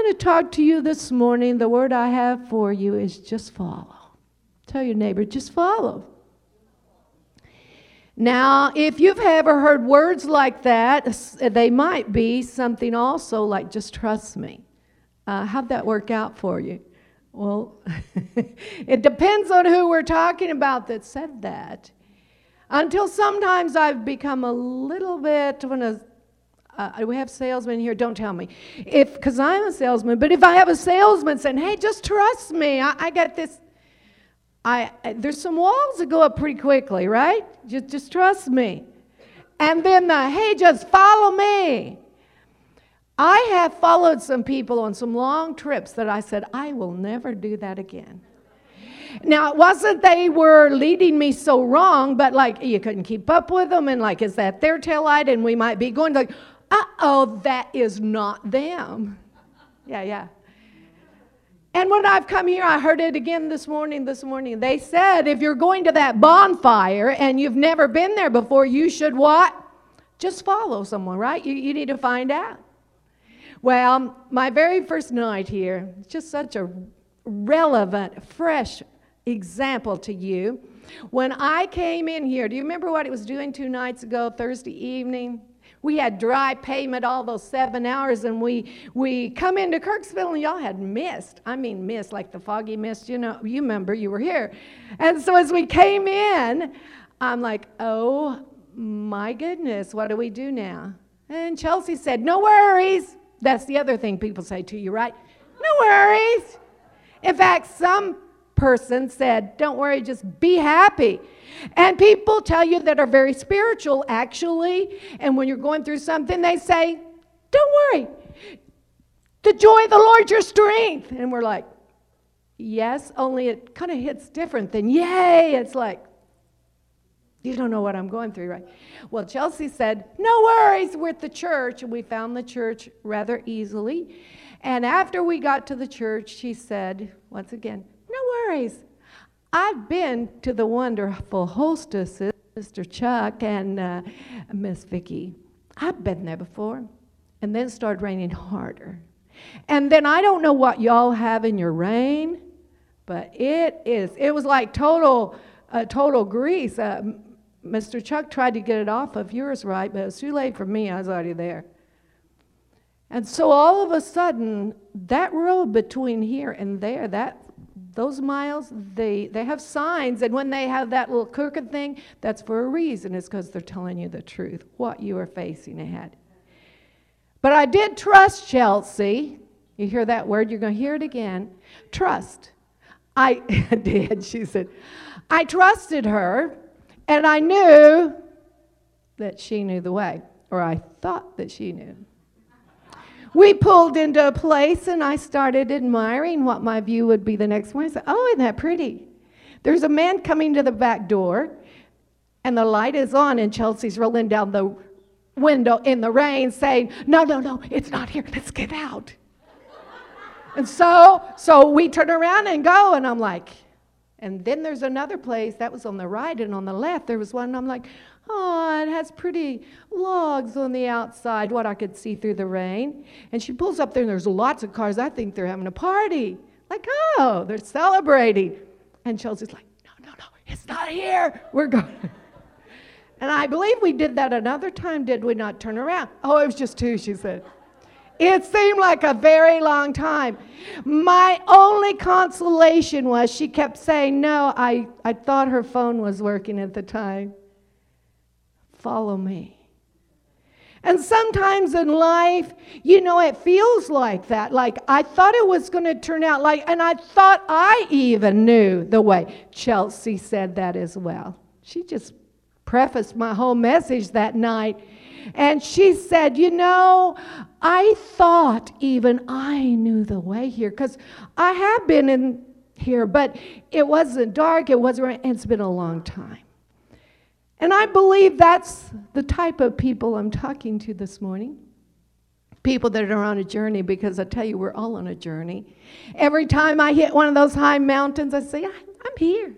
want to talk to you this morning. The word I have for you is just follow. Tell your neighbor, just follow. Now, if you've ever heard words like that, they might be something also like just trust me. How'd that work out for you? Well, it depends on who we're talking about that said that. Until sometimes I've become a little bit, we have salesmen here, don't tell me. Because I'm a salesman, but if I have a salesman saying, hey, just trust me, I got this. There's some walls that go up pretty quickly, right? Just trust me. And then hey, just follow me. I have followed some people on some long trips that I said, I will never do that again. Now, it wasn't they were leading me so wrong, but like you couldn't keep up with them, and like, is that their taillight? And we might be going like, uh-oh, that is not them. Yeah. And when I've come here, I heard it again this morning. They said, if you're going to that bonfire and you've never been there before, you should what? Just follow someone, right? You need to find out. Well, my very first night here, just such a relevant, fresh example to you. When I came in here, do you remember what it was doing 2 nights ago, Thursday evening? We had dry pavement all those 7 hours, and we come into Kirksville, and y'all had mist. I mean mist, like the foggy mist, you remember, you were here. And so as we came in, I'm like, oh my goodness, what do we do now? And Chelsea said, no worries. That's the other thing people say to you, right? No worries. In fact, some person said, don't worry, just be happy. And people tell you that are very spiritual, actually, and when you're going through something, they say, don't worry. The joy of the Lord, your strength. And we're like, yes, only it kind of hits different than yay. It's like, you don't know what I'm going through, right? Well, Chelsea said, no worries, we're at the church. And we found the church rather easily. And after we got to the church, she said, once again, no worries. I've been to the wonderful hostesses, Mr. Chuck and Miss Vicki. I've been there before. And then it started raining harder. And then I don't know what y'all have in your rain, but it was like total grease. Mr. Chuck tried to get it off of yours, right? But it was too late for me. I was already there. And so all of a sudden, that road between here and there, those miles, they have signs. And when they have that little crooked thing, that's for a reason. It's because they're telling you the truth, what you are facing ahead. But I did trust Chelsea. You hear that word? You're going to hear it again. Trust. I did. She said, I trusted her. And I knew that she knew the way, or I thought that she knew. We pulled into a place, and I started admiring what my view would be the next one. I said, oh, isn't that pretty? There's a man coming to the back door, and the light is on, and Chelsea's rolling down the window in the rain saying, no, it's not here. Let's get out. And so we turn around and go, and I'm like, and then there's another place that was on the right, and on the left there was one, and I'm like, oh, it has pretty logs on the outside, what I could see through the rain. And she pulls up there, and there's lots of cars. I think they're having a party. Like, oh, they're celebrating. And Chelsea's like, no, it's not here. We're going. And I believe we did that another time, did we not? Turn around. Oh, it was just 2, she said. It seemed like a very long time. My only consolation was she kept saying, no, I thought her phone was working at the time. Follow me. And sometimes in life, it feels like that. Like I thought it was going to turn out and I thought I even knew the way. Chelsea said that as well. She just prefaced my whole message that night. And she said, I thought even I knew the way here, because I have been in here, but it wasn't dark, it's been a long time. And I believe that's the type of people I'm talking to this morning. People that are on a journey, because I tell you, we're all on a journey. Every time I hit one of those high mountains, I say, I'm here.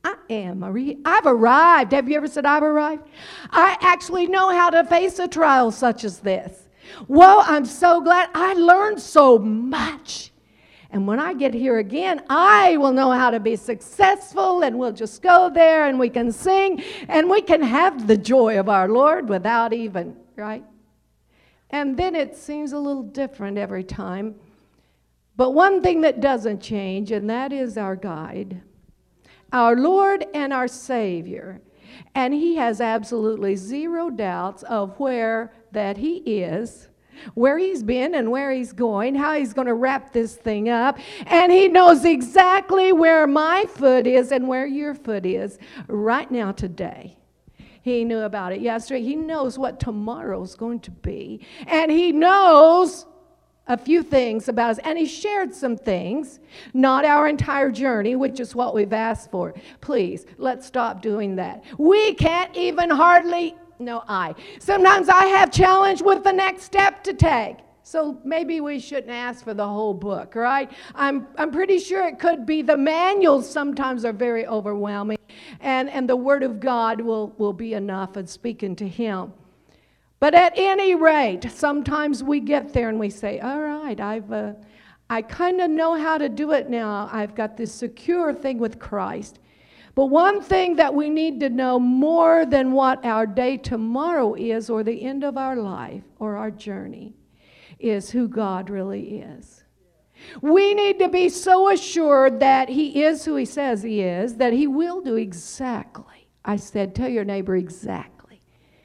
I've arrived. Have you ever said I've arrived? I actually know how to face a trial such as this. Well, I'm so glad I learned so much. And when I get here again, I will know how to be successful, and we'll just go there and we can sing and we can have the joy of our Lord without even, right? And then it seems a little different every time. But one thing that doesn't change, and that is our guide, our Lord and our Savior. And He has absolutely zero doubts of where that He is, where He's been and where He's going, how He's going to wrap this thing up. And He knows exactly where my foot is and where your foot is right now today. He knew about it yesterday. He knows what tomorrow's going to be. And He knows a few things about us. And He shared some things, not our entire journey, which is what we've asked for. Please, let's stop doing that. We can't even hardly... Sometimes I have challenge with the next step to take. So maybe we shouldn't ask for the whole book, right? I'm pretty sure it could be. The manuals sometimes are very overwhelming. And the Word of God will be enough in speaking to Him. But at any rate, sometimes we get there and we say, all right, I kind of know how to do it now. I've got this secure thing with Christ. But one thing that we need to know more than what our day tomorrow is or the end of our life or our journey is who God really is. We need to be so assured that He is who He says He is, that He will do exactly. I said, tell your neighbor exactly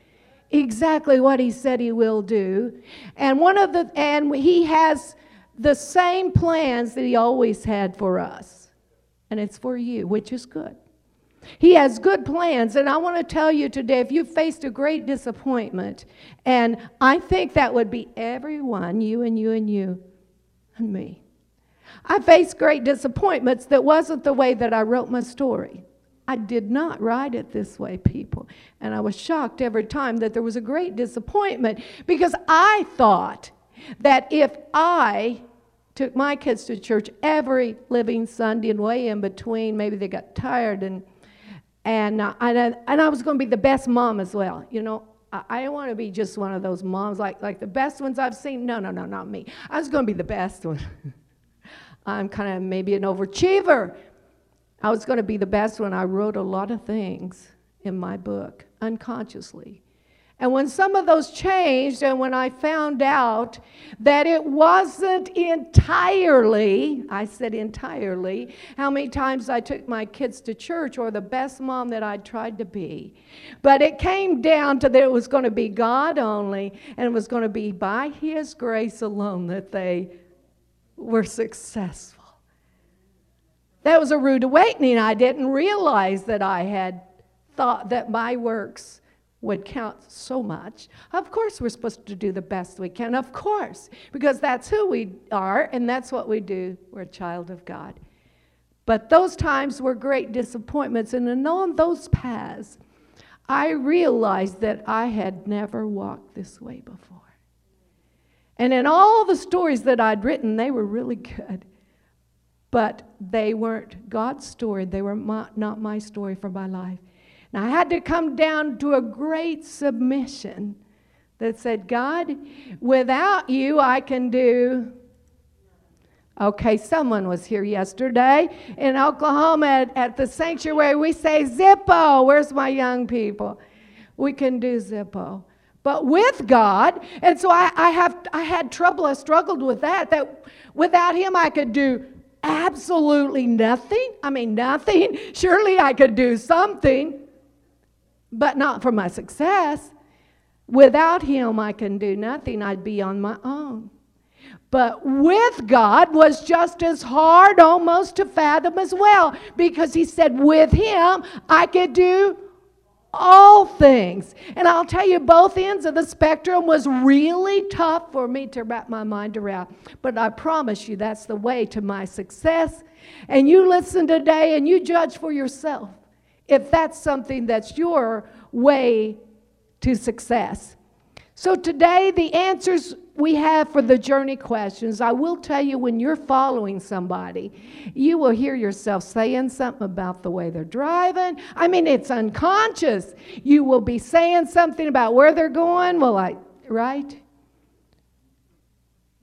what He said He will do. And He has the same plans that He always had for us. And it's for you, which is good. He has good plans, and I want to tell you today, if you faced a great disappointment, and I think that would be everyone, you and you and you and me. I faced great disappointments that wasn't the way that I wrote my story. I did not write it this way, people. And I was shocked every time that there was a great disappointment because I thought that if I took my kids to church every living Sunday and way in between, maybe they got tired and I was going to be the best mom as well. You know, I don't want to be just one of those moms like the best ones I've seen. No, not me. I was going to be the best one. I'm kind of maybe an overachiever. I was going to be the best one. I wrote a lot of things in my book unconsciously. And when some of those changed, and when I found out that it wasn't entirely, I said entirely, how many times I took my kids to church or the best mom that I tried to be. But it came down to that it was going to be God only, and it was going to be by His grace alone that they were successful. That was a rude awakening. I didn't realize that I had thought that my works would count so much. Of course, we're supposed to do the best we can, of course, because that's who we are and that's what we do. We're a child of God. But those times were great disappointments, and on those paths, I realized that I had never walked this way before. And in all the stories that I'd written, they were really good. But they weren't God's story. They were not my story for my life. And I had to come down to a great submission that said, God, without you, I can do... Okay, someone was here yesterday in Oklahoma at the sanctuary. We say Zippo. Where's my young people? We can do Zippo. But with God, and so I had trouble. I struggled with that without Him I could do absolutely nothing. I mean, nothing. Surely I could do something, but not for my success. Without Him I can do nothing. I'd be on my own. But with God was just as hard almost to fathom as well, because He said with Him I could do all things. And I'll tell you, both ends of the spectrum was really tough for me to wrap my mind around. But I promise you that's the way to my success. And you listen today and you judge for yourself if that's something that's your way to success. So today, the answers we have for the journey questions, I will tell you, when you're following somebody, you will hear yourself saying something about the way they're driving. I mean, it's unconscious. You will be saying something about where they're going. Right?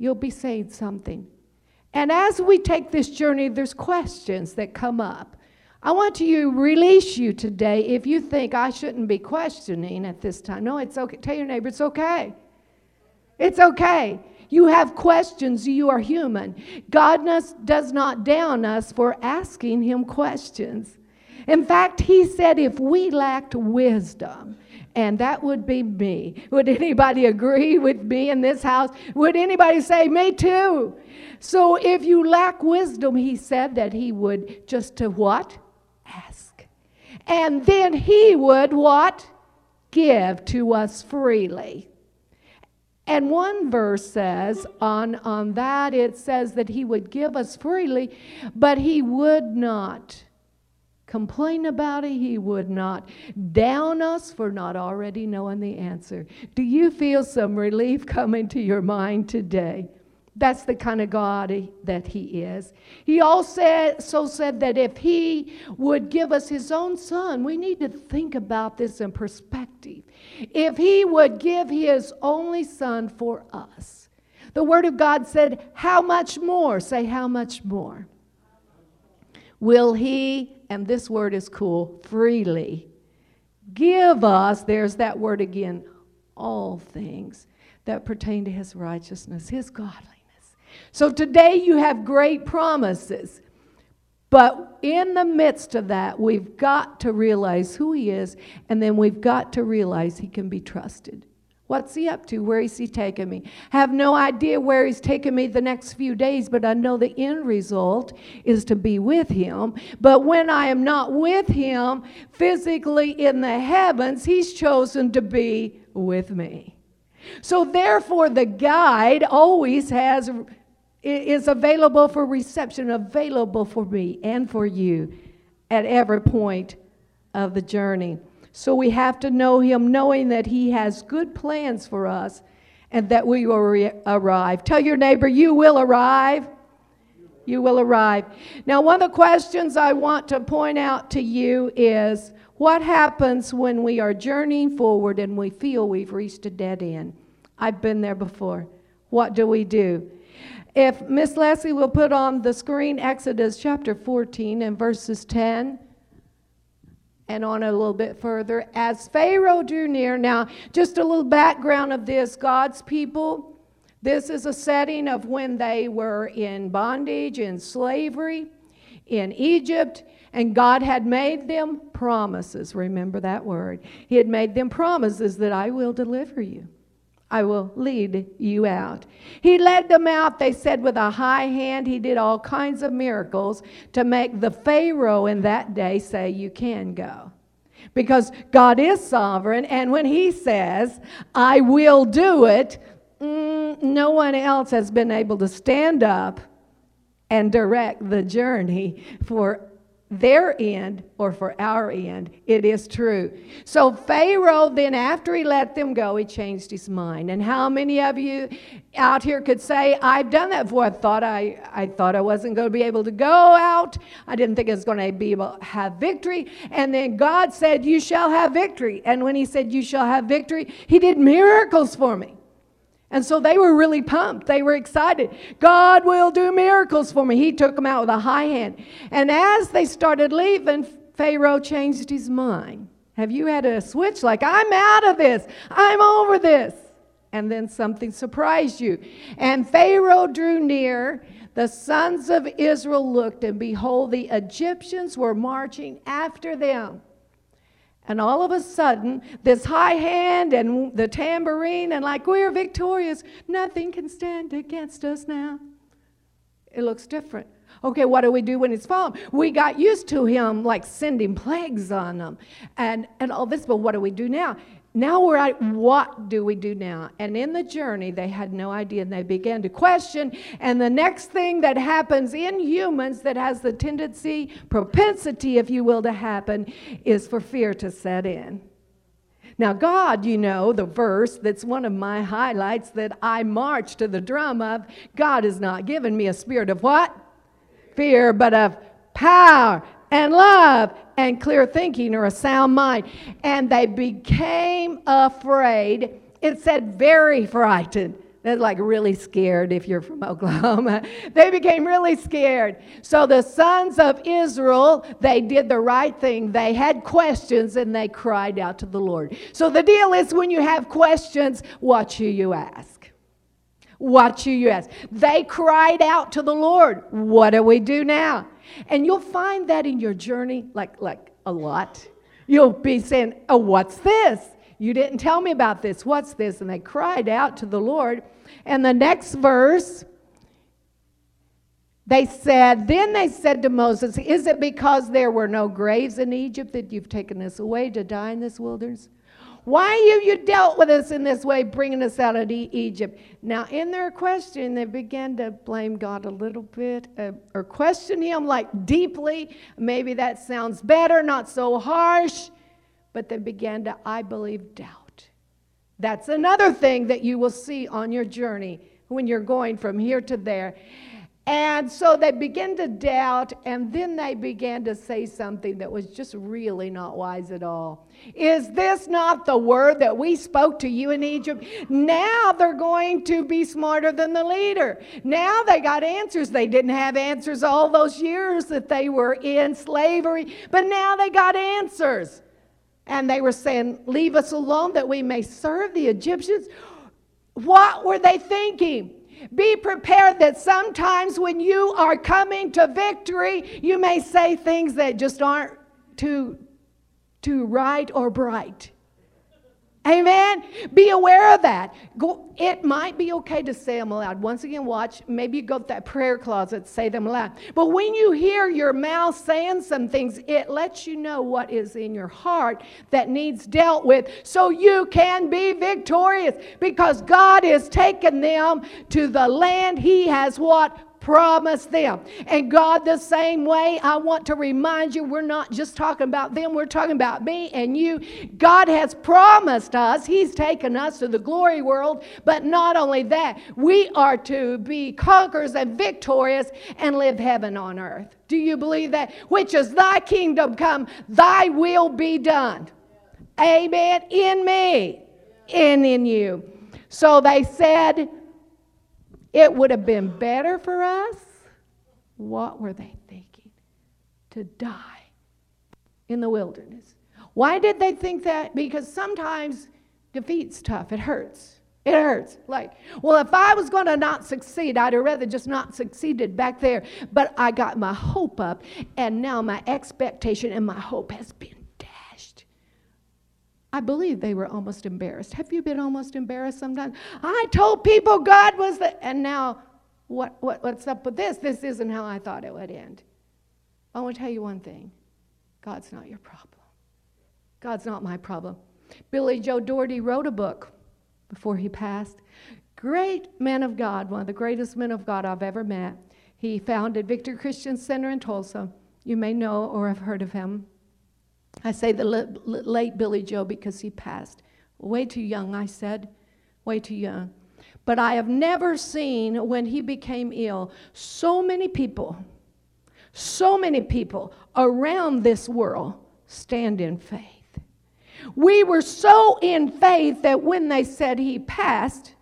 you'll be saying something. And as we take this journey, there's questions that come up. I want to release you today if you think I shouldn't be questioning at this time. No, it's okay. Tell your neighbor, it's okay. It's okay. You have questions. You are human. God does not down us for asking him questions. In fact, he said if we lacked wisdom, and that would be me. Would anybody agree with me in this house? Would anybody say, me too? So if you lack wisdom, he said that he would just to what? Ask. And then he would what? Give to us freely. And one verse says on that, it says that he would give us freely, but he would not complain about it. He would not down us for not already knowing the answer. Do you feel some relief coming to your mind today? That's the kind of God that he is. He also said that if he would give us his own son, we need to think about this in perspective. If he would give his only son for us, the word of God said, how much more? Say, how much more? Will he, and this word is cool, freely give us, there's that word again, all things that pertain to his righteousness, his godliness. So today you have great promises, but in the midst of that, we've got to realize who he is, and then we've got to realize he can be trusted. What's he up to? Where is he taking me? Have no idea where he's taking me the next few days, but I know the end result is to be with him. But when I am not with him physically in the heavens, he's chosen to be with me. So therefore, the guide always is available for reception, available for me and for you at every point of the journey. So we have to know him, knowing that he has good plans for us and that we will arrive. Tell your neighbor, you will arrive. You will arrive. Now, one of the questions I want to point out to you is, what happens when we are journeying forward and we feel we've reached a dead end? I've been there before. What do we do? If Miss Leslie will put on the screen Exodus chapter 14 and verses 10 and on a little bit further. As Pharaoh drew near, now just a little background of this, God's people, this is a setting of when they were in bondage, in slavery, in Egypt, and God had made them promises. Remember that word. He had made them promises that I will deliver you. I will lead you out. He led them out, they said, with a high hand. He did all kinds of miracles to make the Pharaoh in that day say, you can go. Because God is sovereign, and when he says, I will do it, no one else has been able to stand up and direct the journey for their end or for our end. It is true. So Pharaoh, then after he let them go, he changed his mind. And how many of you out here could say, I've done that before. I thought I wasn't going to be able to go out. I didn't think I was going to be able to have victory. And then God said, you shall have victory. And when he said, you shall have victory, he did miracles for me. And so they were really pumped. They were excited. God will do miracles for me. He took them out with a high hand. And as they started leaving, Pharaoh changed his mind. Have you had a switch like, I'm out of this. I'm over this. And then something surprised you. And Pharaoh drew near. The sons of Israel looked, and behold, the Egyptians were marching after them. And all of a sudden, this high hand and the tambourine, and like we're victorious, nothing can stand against us now. It looks different. Okay, what do we do when it's fallen? We got used to him like sending plagues on them and all this, but what do we do now? Now we're at, what do we do now? And in the journey, they had no idea, and they began to question. And the next thing that happens in humans that has the tendency, propensity, if you will, to happen, is for fear to set in. Now, God, you know, the verse that's one of my highlights that I march to the drum of, God has not given me a spirit of what? Fear, but of power and love and clear thinking, or a sound mind. And they became afraid. It said very frightened. They're like really scared if you're from Oklahoma. They became really scared. So the sons of Israel, they did the right thing. They had questions and they cried out to the Lord. So the deal is when you have questions, watch who you ask. Watch who you ask. They cried out to the Lord. What do we do now? And you'll find that in your journey, like a lot. You'll be saying, oh, what's this? You didn't tell me about this. What's this? And they cried out to the Lord. And the next verse, then they said to Moses, is it because there were no graves in Egypt that you've taken us away to die in this wilderness? Why have you dealt with us in this way, bringing us out of Egypt? Now, in their question, they began to blame God a little bit, or question him like deeply. Maybe that sounds better, not so harsh. But they began to, I believe, doubt. That's another thing that you will see on your journey when you're going from here to there. And so they began to doubt, and then they began to say something that was just really not wise at all. Is this not the word that we spoke to you in Egypt? Now they're going to be smarter than the leader. Now they got answers. They didn't have answers all those years that they were in slavery, but now they got answers. And they were saying, leave us alone that we may serve the Egyptians. What were they thinking? Be prepared that sometimes when you are coming to victory, you may say things that just aren't too right or bright. Amen? Be aware of that. It might be okay to say them aloud. Once again, watch. Maybe you go to that prayer closet, say them aloud. But when you hear your mouth saying some things, it lets you know what is in your heart that needs dealt with so you can be victorious. Because God has taken them to the land He has what? Promised them. And God, the same way, I want to remind you, we're not just talking about them, we're talking about me and you. God has promised us, He's taken us to the glory world, but not only that, we are to be conquerors and victorious and live heaven on earth. Do you believe that? Which is thy kingdom come, thy will be done. Amen. In me and in you. So they said, it would have been better for us. What were they thinking? To die in the wilderness. Why did they think that? Because sometimes defeat's tough. It hurts. It hurts. Like, well, if I was going to not succeed, I'd have rather just not succeeded back there. But I got my hope up, and now my expectation and my hope has been dashed. I believe they were almost embarrassed. Have you been almost embarrassed sometimes? I told people God was and now what's up with this? This isn't how I thought it would end. I want to tell you one thing. God's not your problem. God's not my problem. Billy Joe Doherty wrote a book before he passed. Great man of God, one of the greatest men of God I've ever met. He founded Victory Christian Center in Tulsa. You may know or have heard of him. I say the late Billy Joe because he passed. Way too young, I said. Way too young. But I have never seen, when he became ill, so many people around this world stand in faith. We were so in faith that when they said he passed,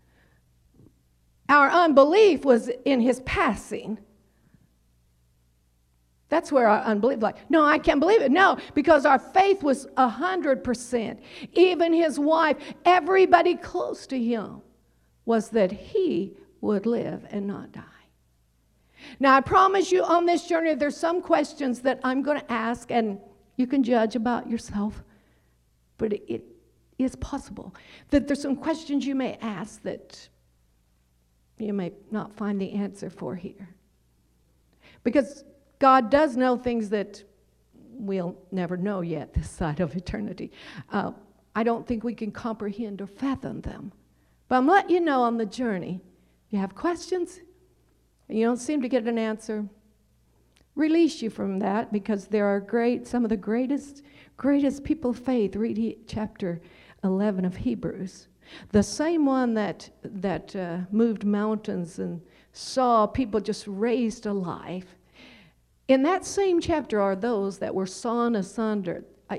our unbelief was in his passing. That's where our unbelief, like, no, I can't believe it. No, because our faith was 100%. Even his wife, everybody close to him, was that he would live and not die. Now, I promise you on this journey, there's some questions that I'm going to ask, and you can judge about yourself. But it is possible that there's some questions you may ask that you may not find the answer for here. Because God does know things that we'll never know yet this side of eternity. I don't think we can comprehend or fathom them. But I'm letting you know on the journey, you have questions and you don't seem to get an answer, release you from that, because there are some of the greatest people of faith. Read chapter 11 of Hebrews. The same one that moved mountains and saw people just raised to life. In that same chapter are those that were sawn asunder.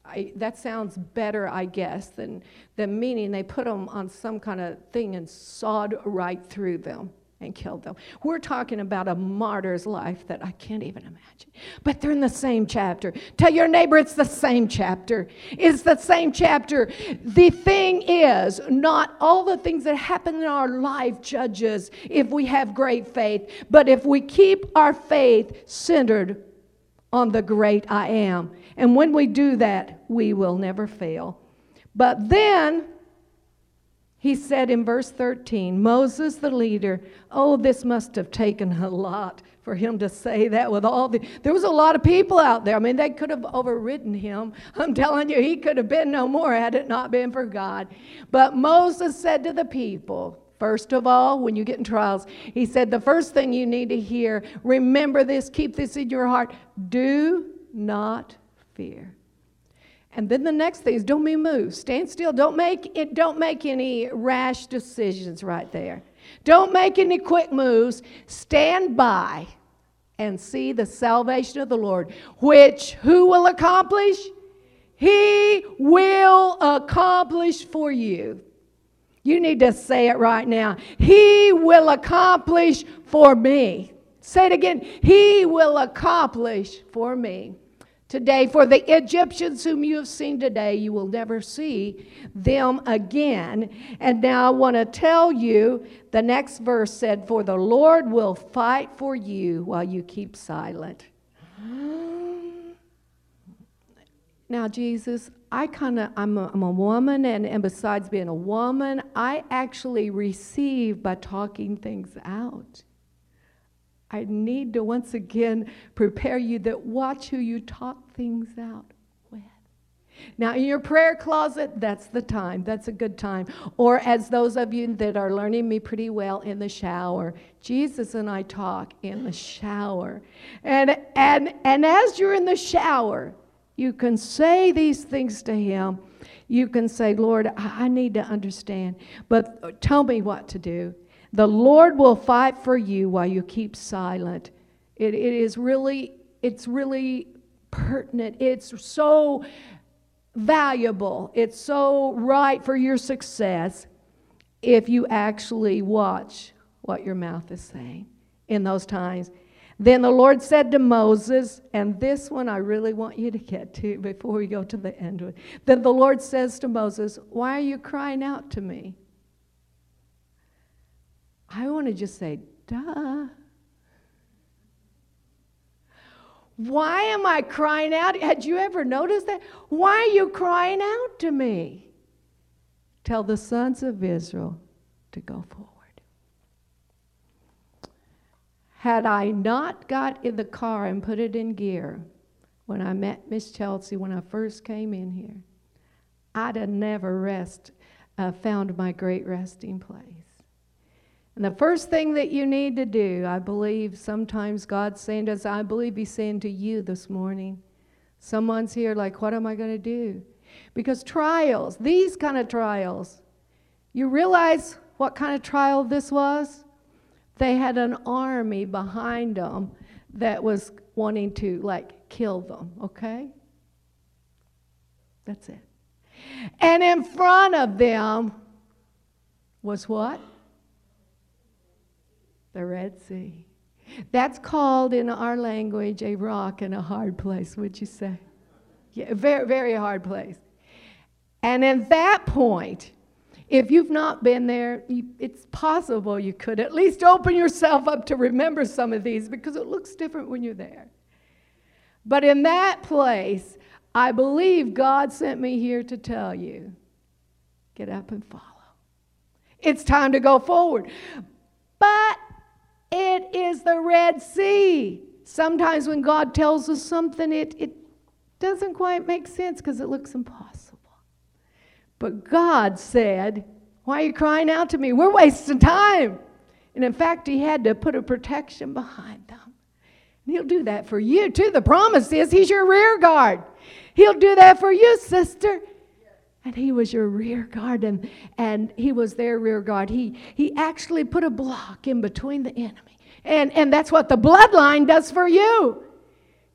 that sounds better, I guess, than meaning they put them on some kind of thing and sawed right through them and killed them. We're talking about a martyr's life that I can't even imagine. But they're in the same chapter. Tell your neighbor it's the same chapter. It's the same chapter. The thing is, not all the things that happen in our life judges if we have great faith, but if we keep our faith centered on the great I am. And when we do that, we will never fail. But then he said in verse 13, Moses the leader, oh, this must have taken a lot for him to say that with there was a lot of people out there. I mean, they could have overridden him. I'm telling you, he could have been no more had it not been for God. But Moses said to the people, first of all, when you get in trials, he said, the first thing you need to hear, remember this, keep this in your heart, do not fear. And then the next thing is don't be moved. Stand still. Don't make any rash decisions right there. Don't make any quick moves. Stand by and see the salvation of the Lord, which who will accomplish? He will accomplish for you. You need to say it right now. He will accomplish for me. Say it again. He will accomplish for me. Today, for the Egyptians whom you have seen today, you will never see them again. And now I want to tell you, the next verse said, for the Lord will fight for you while you keep silent. Now, Jesus, I'm a woman, and besides being a woman, I actually receive by talking things out. I need to once again prepare you that watch who you talk things out with. Now, in your prayer closet, that's the time. That's a good time. Or as those of you that are learning me pretty well, in the shower. Jesus and I talk in the shower. And as you're in the shower, you can say these things to him. You can say, Lord, I need to understand, but tell me what to do. The Lord will fight for you while you keep silent. It's really pertinent. It's so valuable. It's so right for your success if you actually watch what your mouth is saying in those times. Then the Lord said to Moses, and this one I really want you to get to before we go to the end of it. Then the Lord says to Moses, why are you crying out to me? I want to just say, duh. Why am I crying out? Had you ever noticed that? Why are you crying out to me? Tell the sons of Israel to go forward. Had I not got in the car and put it in gear when I met Miss Chelsea when I first came in here, I'd have never found my great resting place. And the first thing that you need to do, I believe sometimes God's saying to us, I believe he's saying to you this morning, someone's here like, what am I going to do? Because trials, these kind of trials, you realize what kind of trial this was? They had an army behind them that was wanting to kill them, okay? That's it. And in front of them was what? The Red Sea. That's called in our language a rock in a hard place, would you say? Yeah, very, very hard place. And at that point, if you've not been there, it's possible you could at least open yourself up to remember some of these because it looks different when you're there. But in that place, I believe God sent me here to tell you, get up and follow. It's time to go forward. But it is the Red Sea. Sometimes when God tells us something, it doesn't quite make sense because it looks impossible. But God said, why are you crying out to me? We're wasting time. And in fact, he had to put a protection behind them. And he'll do that for you too. The promise is he's your rear guard. He'll do that for you, sister. And he was your rear guard, and he was their rear guard. He actually put a block in between the enemy. And that's what the bloodline does for you.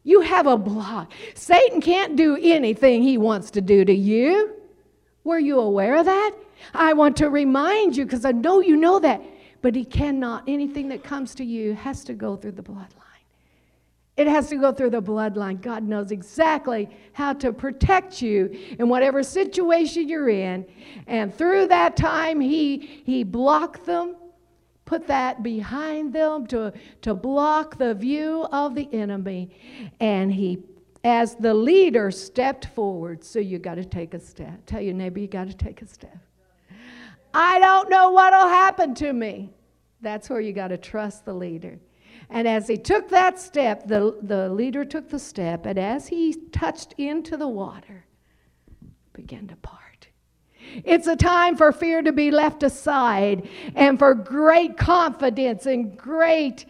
You have a block. Satan can't do anything he wants to do to you. Were you aware of that? I want to remind you because I know you know that. But he cannot. Anything that comes to you has to go through the bloodline. It has to go through the bloodline. God knows exactly how to protect you in whatever situation you're in. And through that time, he blocked them, put that behind them to block the view of the enemy. And he, as the leader, stepped forward. So you got to take a step. Tell your neighbor, you got to take a step. I don't know what will happen to me. That's where you got to trust the leader. And as he took that step, the leader took the step, and as he touched into the water, began to part. It's a time for fear to be left aside and for great confidence and great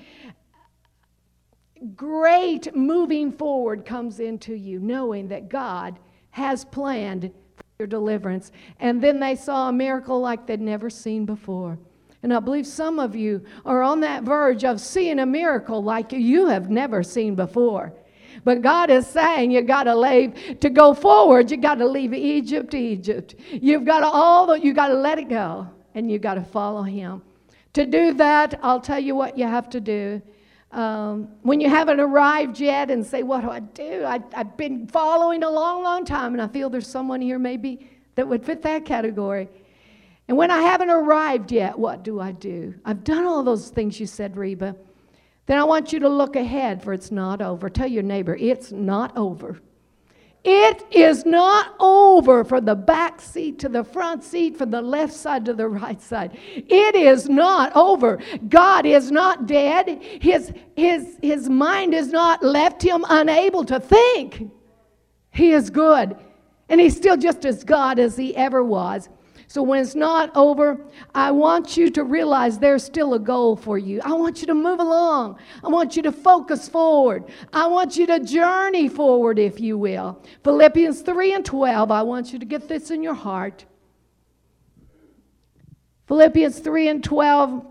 moving forward comes into you, knowing that God has planned for your deliverance. And then they saw a miracle like they'd never seen before. And I believe some of you are on that verge of seeing a miracle like you have never seen before. But God is saying you got to go forward. You got to leave Egypt to Egypt. You've got to let it go, and you got to follow Him. To do that, I'll tell you what you have to do. When you haven't arrived yet and say, what do I do? I've been following a long, long time, and I feel there's someone here maybe that would fit that category. And when I haven't arrived yet, what do I do? I've done all those things you said, Reba. Then I want you to look ahead, for it's not over. Tell your neighbor, it's not over. It is not over from the back seat to the front seat, from the left side to the right side. It is not over. God is not dead. His mind has not left him unable to think. He is good. And he's still just as God as he ever was. So when it's not over, I want you to realize there's still a goal for you. I want you to move along. I want you to focus forward. I want you to journey forward, if you will. Philippians 3:12, I want you to get this in your heart. Philippians 3:12,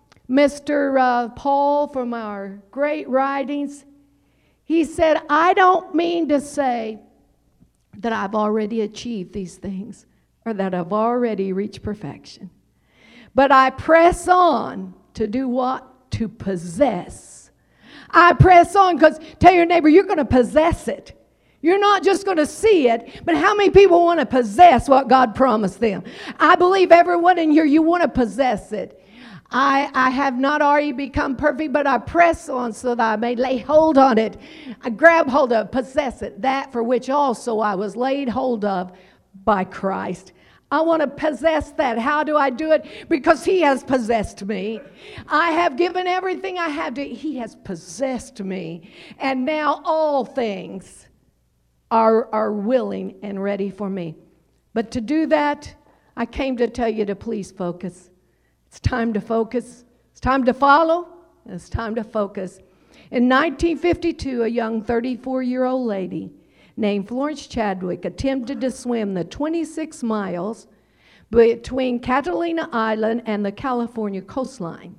Mr. Paul from our great writings, he said, I don't mean to say that I've already achieved these things, or that I've already reached perfection. But I press on to do what? To possess. I press on because, tell your neighbor, you're going to possess it. You're not just going to see it, but how many people want to possess what God promised them? I believe everyone in here, you want to possess it. I have not already become perfect, but I press on so that I may lay hold on it. I grab hold of, possess it, that for which also I was laid hold of by Christ. I want to possess that. How do I do it? Because He has possessed me. I have given everything I have to. He has possessed me. And now all things are willing and ready for me. But to do that, I came to tell you to please focus. It's time to focus. It's time to follow. It's time to focus. In 1952, a young 34-year-old lady named Florence Chadwick attempted to swim the 26 miles between Catalina Island and the California coastline.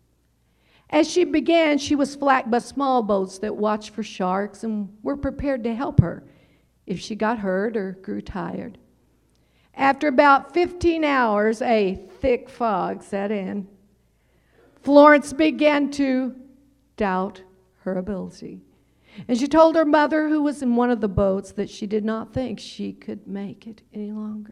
As she began, she was flanked by small boats that watched for sharks and were prepared to help her if she got hurt or grew tired. After about 15 hours, a thick fog set in. Florence began to doubt her ability. And she told her mother, who was in one of the boats, that she did not think she could make it any longer.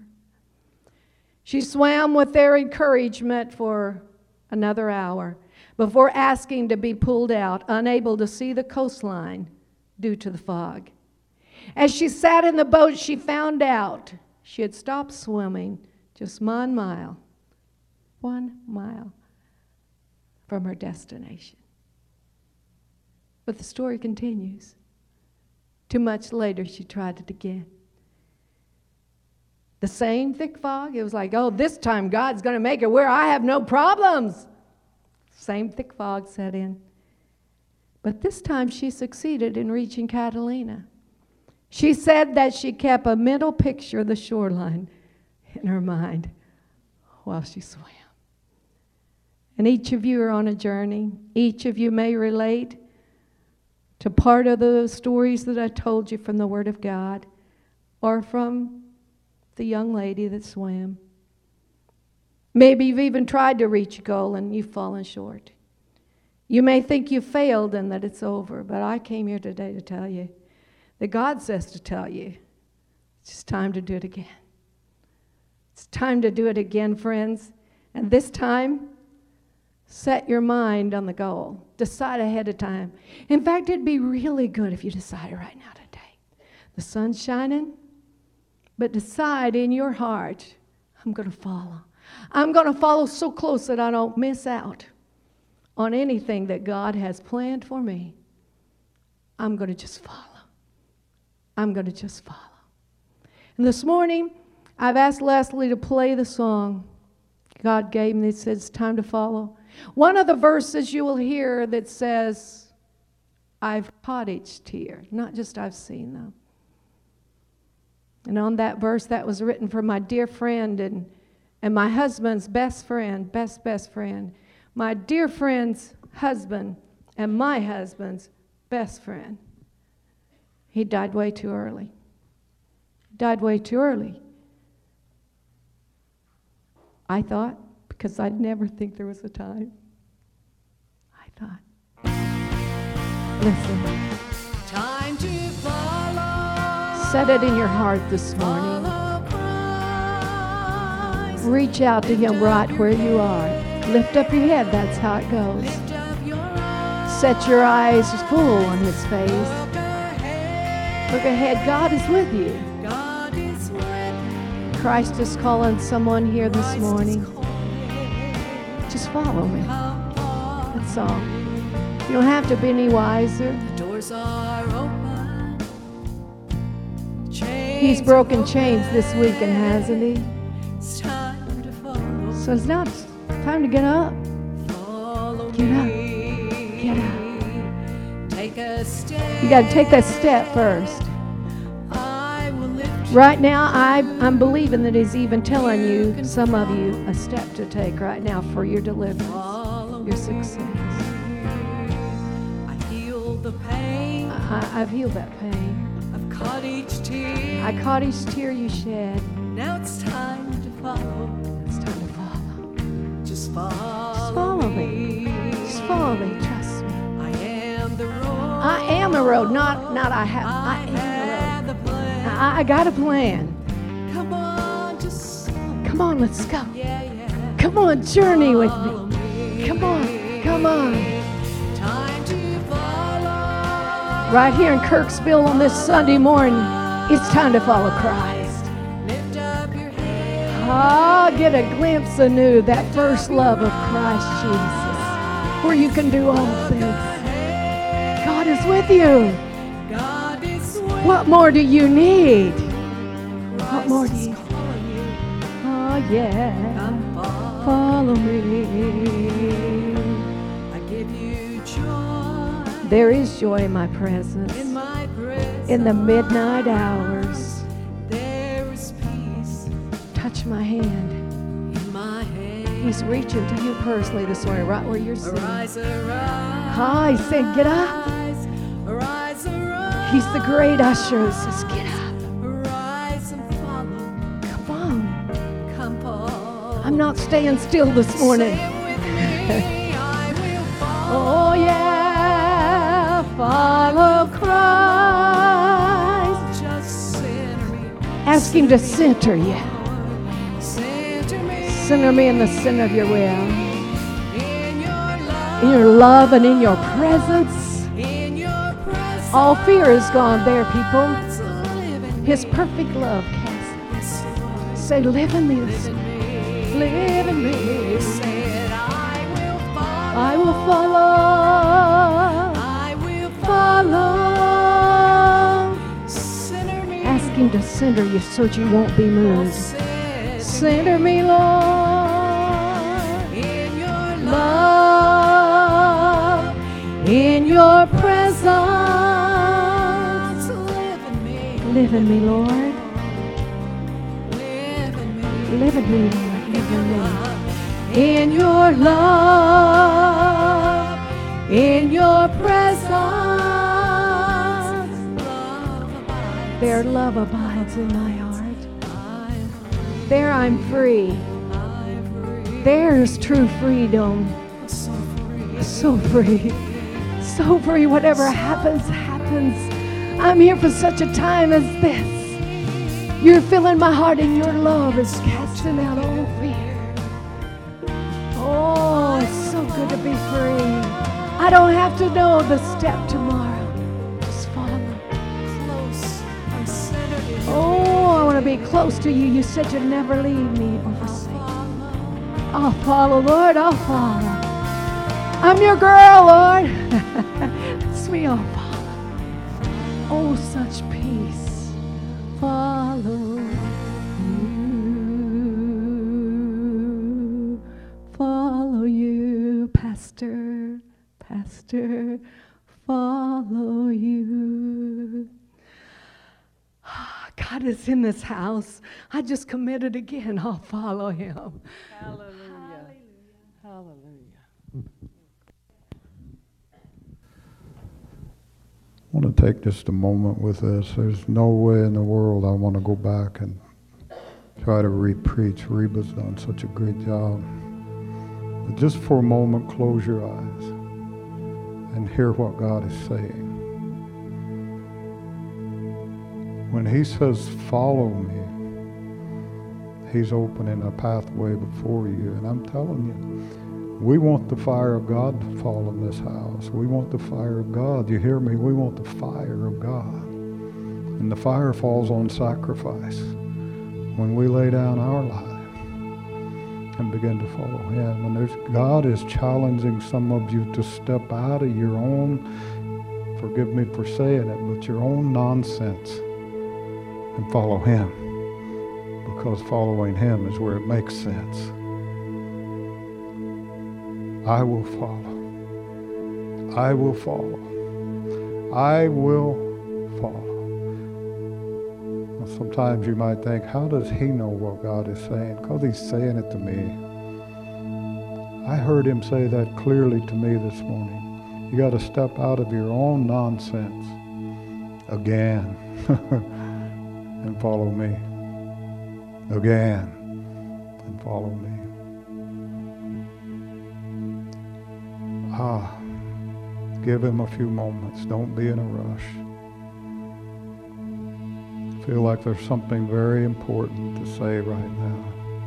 She swam with their encouragement for another hour before asking to be pulled out, unable to see the coastline due to the fog. As she sat in the boat, she found out she had stopped swimming just 1 mile from her destination. But the story continues. Too much later, she tried it again. The same thick fog. It was like, oh, this time God's going to make it where I have no problems. Same thick fog set in. But this time she succeeded in reaching Catalina. She said that she kept a mental picture of the shoreline in her mind while she swam. And each of you are on a journey. Each of you may relate to part of the stories that I told you from the Word of God or from the young lady that swam. Maybe you've even tried to reach a goal and you've fallen short. You may think you failed and that it's over, but I came here today to tell you that God says to tell you it's just time to do it again. It's time to do it again, friends. And this time, set your mind on the goal. Decide ahead of time. In fact, it'd be really good if you decided right now today. The sun's shining, but decide in your heart, I'm going to follow. I'm going to follow so close that I don't miss out on anything that God has planned for me. I'm going to just follow. I'm going to just follow. And this morning, I've asked Leslie to play the song God gave me that says it's time to follow. One of the verses you will hear that says, I've cottaged here, not just I've seen them. And on that verse, that was written for my dear friend and my husband's best friend, best friend. My dear friend's husband and my husband's best friend. He died way too early. Died way too early. I thought, because I'd never think there was a time. I thought. Listen. Time to follow. Set it in your heart this morning. Reach out to Him right where you are. Lift up your head. That's how it goes. Set your eyes full on His face. Look ahead. God is with you. Christ is calling someone here this morning. Just follow me. That's all. You don't have to be any wiser. Doors are open. He's broken chains this weekend, hasn't He? It's time to follow. So it's not time to get up. Follow Get up. me. Get up. Take a step. You got to take that step first. I will lift you. Right now, I'm believing that He's even telling you, some of you, a step to take right now for your deliverance, Follow your success. I heal the pain. I've healed that pain. I've caught each tear. I caught each tear you shed. Now it's time to follow. It's time to follow. Just follow. Follow me. Just follow me. Trust me. I am the road. I am the road, not I have. I am had the the plan. road. I got a plan. Come on, just Come on, let's go. yeah. Come on, journey with Follow me. me. Come on, come on. Time to follow. Right here in Kirksville on this Sunday morning, it's time to follow Christ. Lift up your head. Ah, get a glimpse anew that first love of Christ Jesus, where you can do all things. God is with you. God is with What more do you need? What more do Christ you is calling you. Oh, yeah. Come follow. Follow me. I give you joy There is joy in my presence. in my presence. In the midnight hours, There is peace touch my hand. in my hand. He's reaching to you personally this morning, right where you're sitting. Arise, arise. Hi, he said, get up. Arise, arise, arise. He's the great usher who says, get up. Arise and follow. Come on. Come follow. I'm not staying still this morning. Say it with me. I will follow. Oh, yeah. Follow Christ. Just center me. Ask Him to center you. Center me. Center me in the center of your will. In your love. In your love and in your presence. In your presence. All fear is gone there, people. Live in His perfect love casts. this Lord. Say, live in me. Live in me. Live in me. Say it. I will follow. I will follow. I will Follow. Center me. Ask Him to center you so that you won't be moved. Center me, Lord. In your Love. In your presence. live in me. Live in me, Lord. Live in me. Live in me, Lord. Live in me. In your love. In your presence. there love abides in my heart. There I'm free. There's true freedom. So free. So free. Whatever happens, happens. I'm here for such a time as this. You're filling my heart and your love is casting out all fear. Oh, it's so good to be free. I don't have to know the step tomorrow. Just follow. Oh, I want to be close to you. You said you'd never leave me or forsake me. I'll follow, Lord. I'll follow. I'm your girl, Lord. That's me. I'll follow. Oh, such peace. Follow you. Follow you, Pastor. Pastor. Follow you. God is in this house. I just committed again. I'll follow him. Hallelujah. Hallelujah. I want to take just a moment with this. There's no way in the world I want to go back and try to re-preach. Reba's done such a great job. But just for a moment, close your eyes and hear what God is saying. When he says, follow me, he's opening a pathway before you. And I'm telling you, we want the fire of God to fall in this house. We want the fire of God. You hear me? We want the fire of God. And the fire falls on sacrifice. When we lay down our life and begin to follow him. And God is challenging some of you to step out of your own, forgive me for saying it, but your own nonsense and follow him. Because following him is where it makes sense. I will follow. I will follow. I will follow. Well, sometimes you might think, how does he know what God is saying? Because he's saying it to me. I heard him say that clearly to me this morning. You got to step out of your own nonsense again and follow me. Again and follow me. Give him a few moments. Don't be in a rush. I feel like there's something very important to say right now.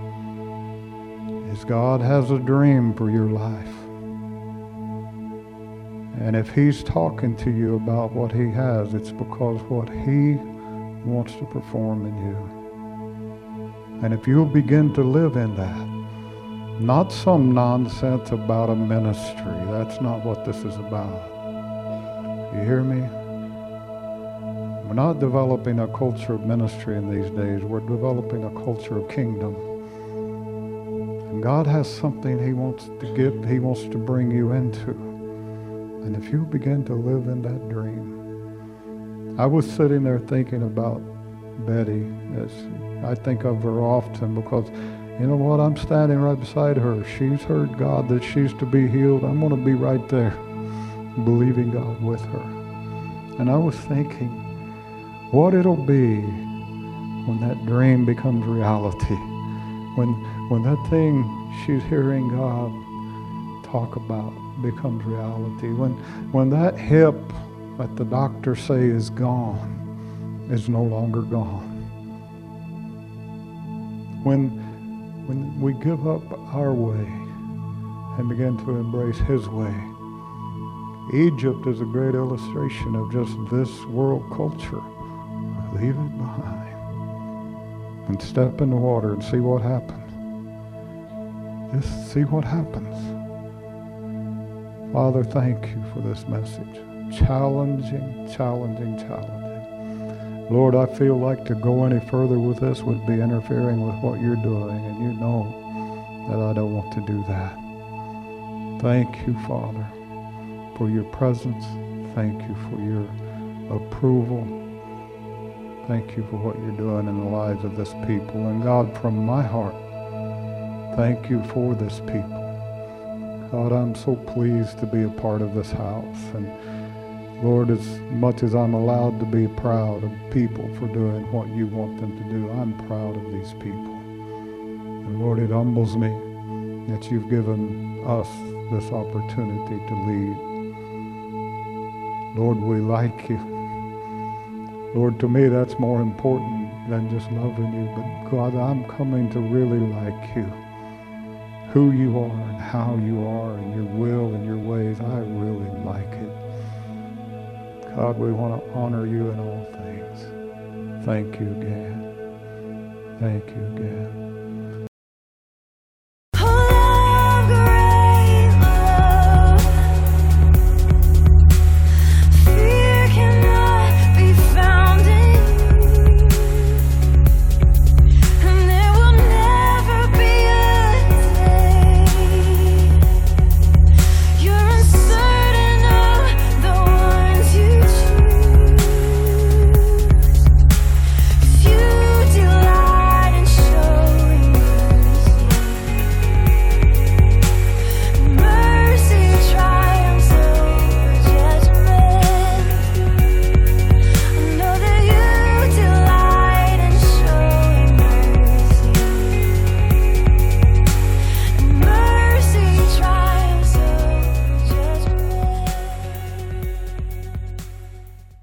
Is God has a dream for your life. And if he's talking to you about what he has, it's because what he wants to perform in you. And if you'll begin to live in that, not some nonsense about a ministry. That's not what this is about. You hear me? We're not developing a culture of ministry in these days. We're developing a culture of kingdom. And God has something he wants to give, he wants to bring you into. And if you begin to live in that dream. I was sitting there thinking about Betty. I think of her often because you know what? I'm standing right beside her. She's heard God that she's to be healed. I'm going to be right there, believing God with her. And I was thinking, what it'll be when that dream becomes reality. When that thing she's hearing God talk about becomes reality. When that hip that the doctors say is gone is no longer gone. When we give up our way and begin to embrace his way. Egypt is a great illustration of just this world culture. Leave it behind and step in the water and see what happens. Just see what happens. Father, thank you for this message. Challenging, challenging, challenging. Lord, I feel like to go any further with this would be interfering with what you're doing, and you know that I don't want to do that. Thank you, Father, for your presence. Thank you for your approval. Thank you for what you're doing in the lives of this people. And God, from my heart, thank you for this people. God, I'm so pleased to be a part of this house. And Lord, as much as I'm allowed to be proud of people for doing what you want them to do, I'm proud of these people. And Lord, it humbles me that you've given us this opportunity to lead. Lord, we like you. Lord, to me that's more important than just loving you. But God, I'm coming to really like you. Who you are and how you are and your will and your ways, I really like it. God, we want to honor you in all things. Thank you again. Thank you again.